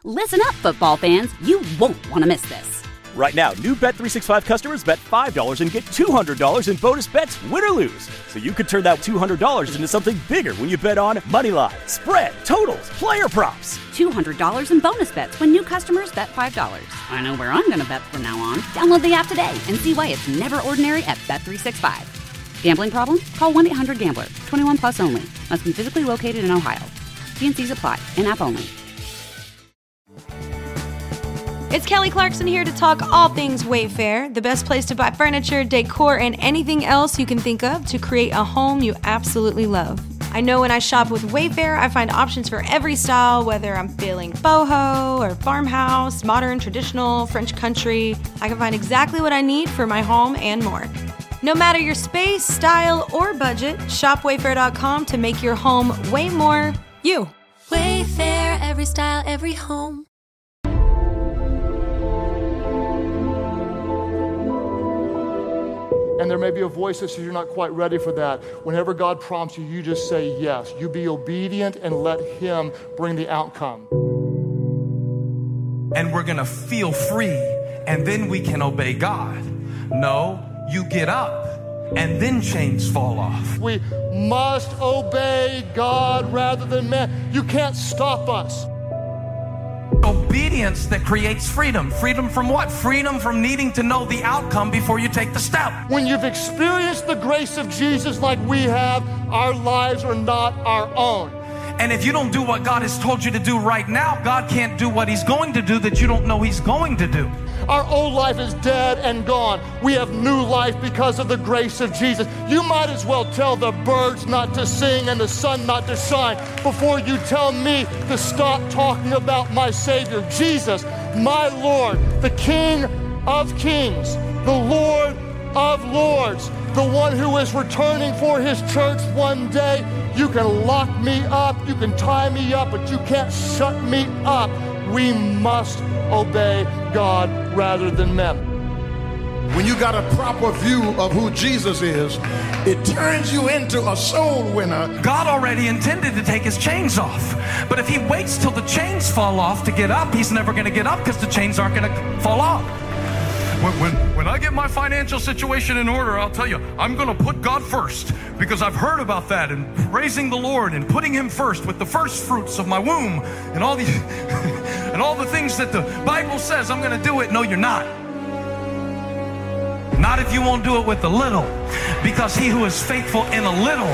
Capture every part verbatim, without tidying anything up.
Listen up, football fans. You won't want to miss this. Right now, new Bet three sixty-five customers bet five dollars and get two hundred dollars in bonus bets, win or lose. So you could turn that two hundred dollars into something bigger when you bet on money line, spread, totals, player props. two hundred dollars in bonus bets when new customers bet five dollars. I know where I'm going to bet from now on. Download the app today and see why it's never ordinary at Bet three sixty-five. Gambling problem? Call one eight hundred gambler. twenty-one plus only. Must be physically located in Ohio. T and C's apply. In-app only. It's Kelly Clarkson here to talk all things Wayfair, the best place to buy furniture, decor, and anything else you can think of to create a home you absolutely love. I know when I shop with Wayfair, I find options for every style, whether I'm feeling boho or farmhouse, modern, traditional, French country. I can find exactly what I need for my home and more. No matter your space, style, or budget, shop wayfair dot com to make your home way more you. Wayfair, every style, every home. And there may be a voice that says you're not quite ready for that. Whenever God prompts you, you just say yes. You be obedient and let Him bring the outcome. And we're going to feel free, and then we can obey God. No, you get up, and then chains fall off. We must obey God rather than man. You can't stop us. Obedience that creates freedom. Freedom from what? Freedom from needing to know the outcome before you take the step. When you've experienced the grace of Jesus like we have, our lives are not our own. And if you don't do what God has told you to do right now, God can't do what He's going to do that you don't know He's going to do. Our old life is dead and gone. We have new life because of the grace of Jesus. You might as well tell the birds not to sing and the sun not to shine before you tell me to stop talking about my Savior, Jesus, my Lord, the King of Kings, the Lord of Lords, the one who is returning for His church one day. You can lock me up, you can tie me up, but you can't shut me up. We must obey God rather than men. When you got a proper view of who Jesus is, it turns you into a soul winner. God already intended to take His chains off. But if He waits till the chains fall off to get up, He's never going to get up because the chains aren't going to fall off. When, when, when I get my financial situation in order, I'll tell you, I'm going to put God first, because I've heard about that and praising the Lord and putting Him first with the first fruits of my womb and all these and all the things that the Bible says I'm going to do it. No, you're not. Not if you won't do it with the little, because he who is faithful in a little.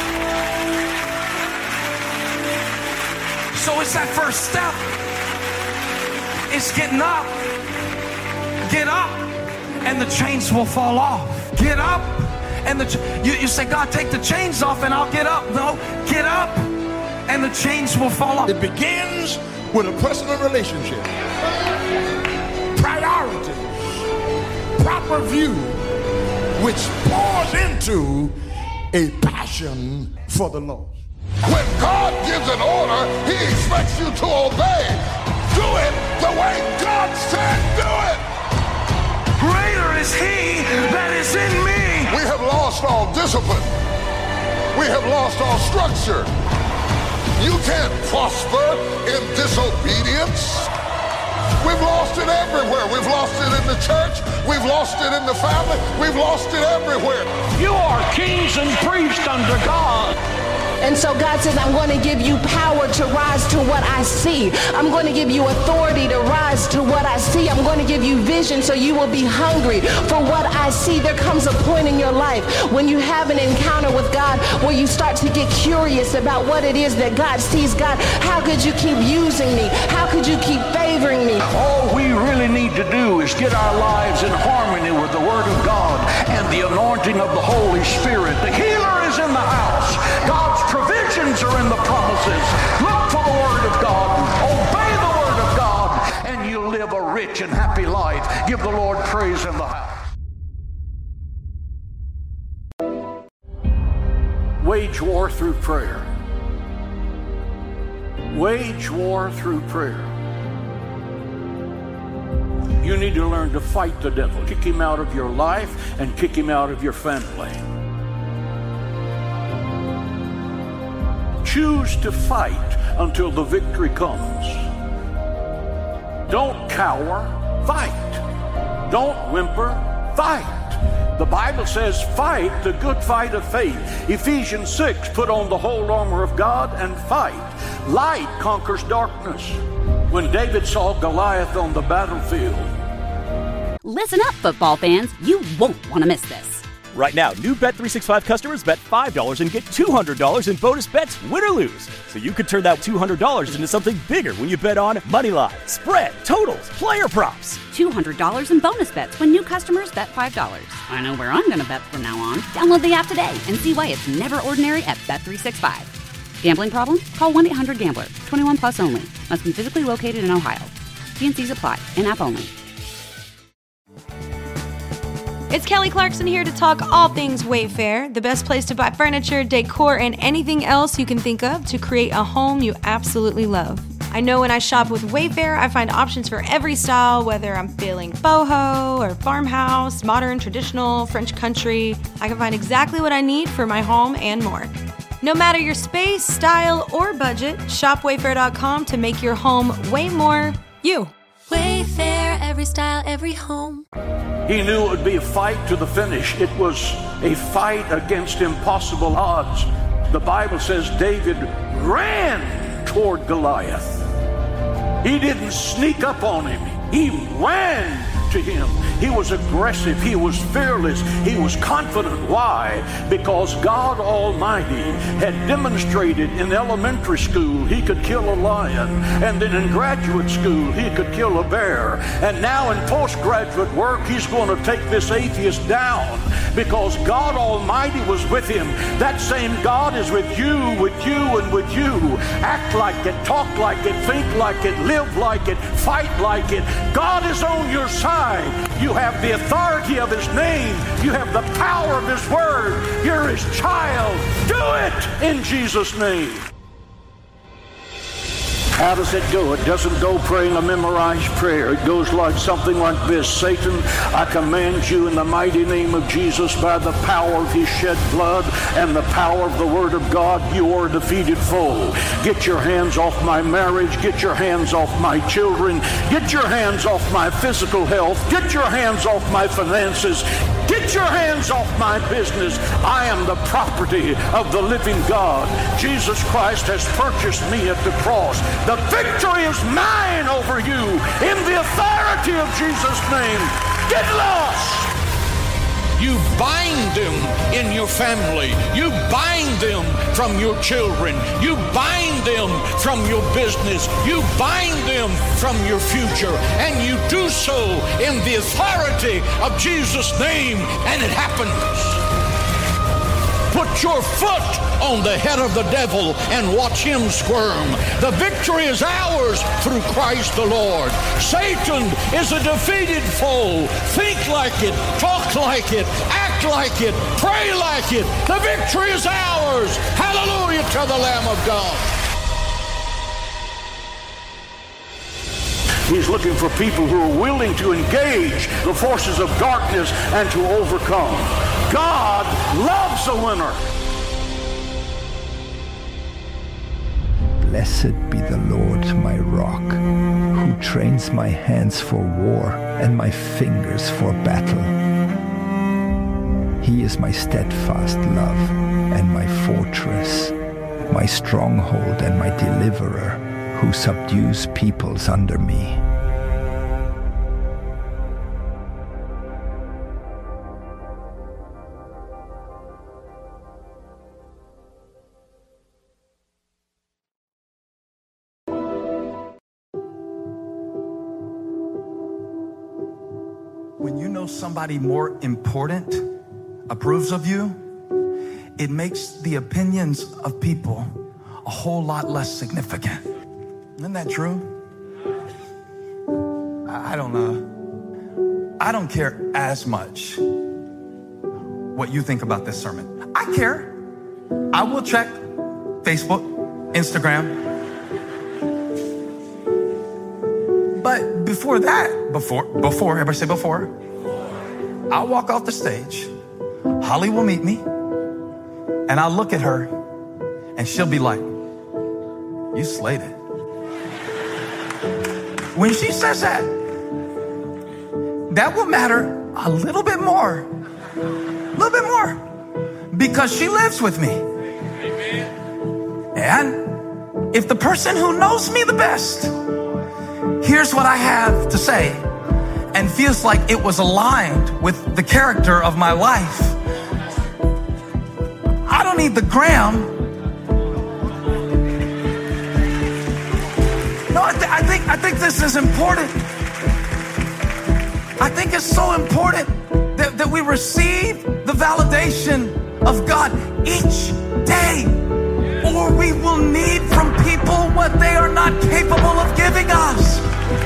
So it's that first step. It's getting up. Get up, and the chains will fall off. Get up, and the ch- you, you say, God, take the chains off, and I'll get up. No, get up, and the chains will fall off. It begins with a personal relationship, priorities, proper view, which pours into a passion for the Lord. When God gives an order, He expects you to obey. Do it the way God said do it. Greater is He that is in me. We have lost all discipline. We have lost all structure. You can't prosper in disobedience. We've lost it everywhere. We've lost it in the church. We've lost it in the family. We've lost it everywhere. You are kings and priests under God. And so God says, I'm going to give you power to rise to what I see. I'm going to give you authority to rise to what I see. I'm going to give you vision so you will be hungry for what I see. There comes a point in your life when you have an encounter with God where you start to get curious about what it is that God sees. God, how could you keep using me? How could you keep favoring me? All we really need to do is get our lives in harmony with the Word of God and the anointing of the Holy Spirit. The healer is in the house. God's provisions are in the promises. Look for the Word of God. Obey the Word of God, and you'll live a rich and happy life. Give the Lord praise in the house. Wage war through prayer. Wage war through prayer. You need to learn to fight the devil. Kick him out of your life and kick him out of your family. Choose to fight until the victory comes. Don't cower, fight. Don't whimper, fight. The Bible says, fight the good fight of faith. Ephesians six, put on the whole armor of God and fight. Light conquers darkness. When David saw Goliath on the battlefield. Listen up, football fans. You won't want to miss this. Right now, new Bet three sixty-five customers bet five dollars and get two hundred dollars in bonus bets, win or lose. So you could turn that two hundred dollars into something bigger when you bet on money line, spread, totals, player props. two hundred dollars in bonus bets when new customers bet five dollars. I know where I'm going to bet from now on. Download the app today and see why it's never ordinary at Bet three sixty-five. Gambling problem? Call one eight hundred gambler. twenty-one plus only. Must be physically located in Ohio. T and C's apply. In-app only. It's Kelly Clarkson here to talk all things Wayfair, the best place to buy furniture, decor, and anything else you can think of to create a home you absolutely love. I know when I shop with Wayfair, I find options for every style, whether I'm feeling boho or farmhouse, modern, traditional, French country. I can find exactly what I need for my home and more. No matter your space, style, or budget, shop wayfair dot com to make your home way more you. Wayfair, every style, every home. He knew it would be a fight to the finish. It was a fight against impossible odds. The Bible says David ran toward Goliath. He didn't sneak up on him. He ran to him. He was aggressive. He was fearless. He was confident. Why? Because God Almighty had demonstrated in elementary school he could kill a lion, and then in graduate school he could kill a bear, and now in postgraduate work he's going to take this atheist down because God Almighty was with him. That same God is with you, with you, and with you. Act like it, talk like it, think like it, live like it, fight like it. God is on your side. You have the authority of His name. You have the power of His word. You're His child. Do it in Jesus' name. How does it go? It doesn't go praying a memorized prayer. It goes like something like this. Satan, I command you in the mighty name of Jesus, by the power of His shed blood and the power of the Word of God, you are a defeated foe. Get your hands off my marriage. Get your hands off my children. Get your hands off my physical health. Get your hands off my finances. Get your hands off my business. I am the property of the living God. Jesus Christ has purchased me at the cross. The victory is mine over you in the authority of Jesus' name. Get lost. You bind them in your family. You bind them from your children. You bind them from your business. You bind them from your future. And you do so in the authority of Jesus' name, and it happens. Put your foot on the head of the devil and watch him squirm. The victory is ours through Christ the Lord. Satan is a defeated foe. Think like it, talk like it, act like it, pray like it. The victory is ours. Hallelujah to the Lamb of God. He's looking for people who are willing to engage the forces of darkness and to overcome. God loves a winner. Blessed be the Lord, my rock, who trains my hands for war and my fingers for battle. He is my steadfast love and my fortress, my stronghold and my deliverer, who subdues peoples under me. When you know somebody more important approves of you, it makes the opinions of people a whole lot less significant. Isn't that true? I don't know. I don't care as much what you think about this sermon. I care. I will check Facebook, Instagram. But before that, before, before, everybody say before, I'll walk off the stage. Holly will meet me, and I'll look at her, and she'll be like, you slayed it. when she says that, that will matter a little bit more. A little bit more. Because she lives with me. And if the person who knows me the best hears what I have to say and feels like it was aligned with the character of my life, I don't need the gram. No, I, th- I think I think this is important. I think it's so important that, that we receive the validation of God each day, or we will need from people what they are not capable of giving us.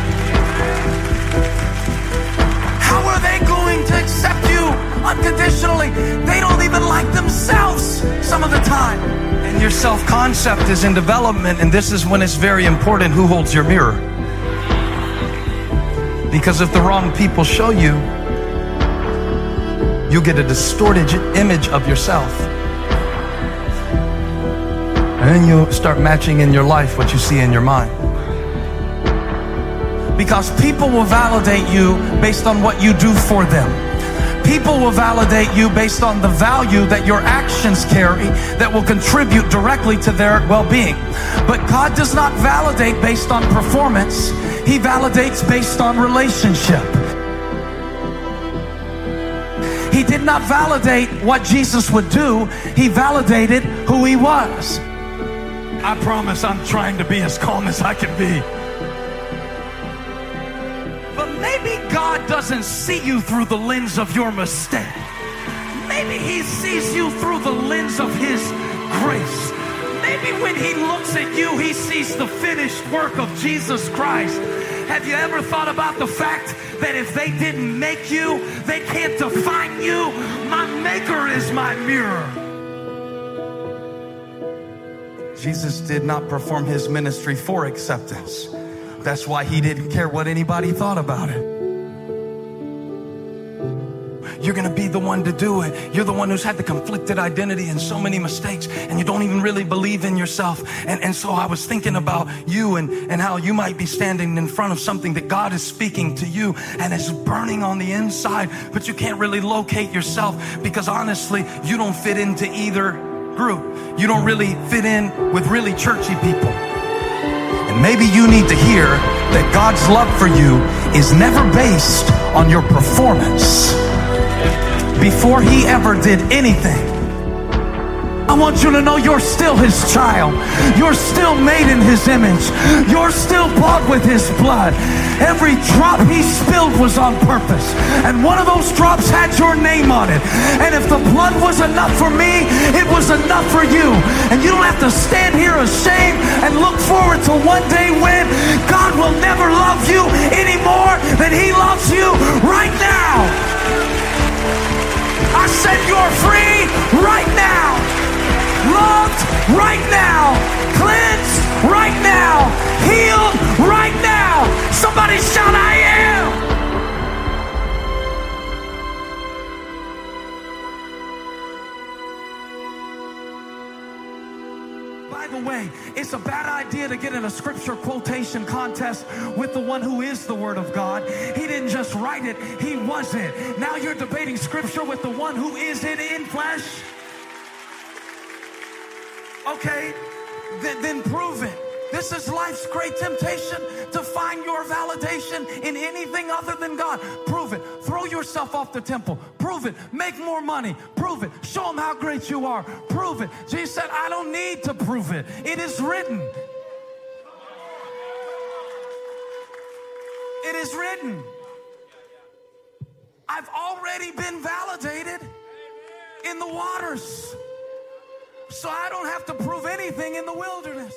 How are they going to accept you unconditionally? They don't even like themselves some of the time. And your self-concept is in development, and this is when it's very important who holds your mirror. Because if the wrong people show you, you'll get a distorted image of yourself. And then you'll start matching in your life what you see in your mind. Because people will validate you based on what you do for them. People will validate you based on the value that your actions carry that will contribute directly to their well-being. But God does not validate based on performance. He validates based on relationship. He did not validate what Jesus would do. He validated who he was. I promise I'm trying to be as calm as I can be. But maybe God doesn't see you through the lens of your mistake. Maybe he sees you through the lens of his grace. Maybe when he looks at you, he sees the finished work of Jesus Christ. Have you ever thought about the fact that if they didn't make you, they can't define you? My maker is my mirror. Jesus did not perform his ministry for acceptance. That's why he didn't care what anybody thought about it. You're going to be the one to do it. You're the one who's had the conflicted identity and so many mistakes, and you don't even really believe in yourself. And, and so I was thinking about you and, and how you might be standing in front of something that God is speaking to you and it's burning on the inside, but you can't really locate yourself because honestly, you don't fit into either group. You don't really fit in with really churchy people. And maybe you need to hear that God's love for you is never based on your performance. Before he ever did anything, I want you to know you're still his child. You're still made in his image. You're still bought with his blood. Every drop he spilled was on purpose. And one of those drops had your name on it. And if the blood was enough for me, it was enough for you. And you don't have to stand here ashamed and look forward to one day when God will never love you any more than he loves you right now. I said you're free right now. Loved right now. Cleansed right now. Healed right now. Somebody shout, I am. By the way, it's a bad idea to get in a scripture quotation contest with the one who is the Word of God. He didn't just write it, he was it. Now you're debating scripture with the one who is it in flesh. Okay, then, then prove it. This is life's great temptation, to find your validation in anything other than God. Prove it. Throw yourself off the temple. Prove it. Make more money. Prove it. Show them how great you are. Prove it. Jesus said, I don't need to prove it. It is written. It is written. I've already been validated in the waters. So I don't have to prove anything in the wilderness.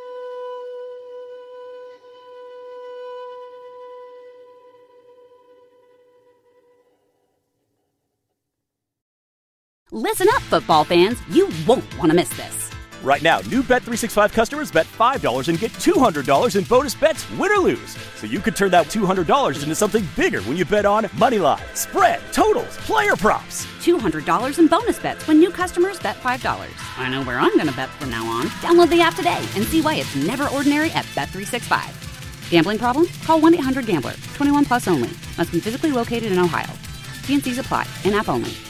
Listen up, football fans. You won't want to miss this. Right now, new Bet three sixty-five customers bet five dollars and get two hundred dollars in bonus bets, win or lose. So you could turn that two hundred dollars into something bigger when you bet on moneyline, spread, totals, player props. two hundred dollars in bonus bets when new customers bet five dollars. I know where I'm going to bet from now on. Download the app today and see why it's never ordinary at Bet three sixty-five. Gambling problem? Call one eight hundred gambler. twenty-one plus only. Must be physically located in Ohio. T and C's apply. In-app only.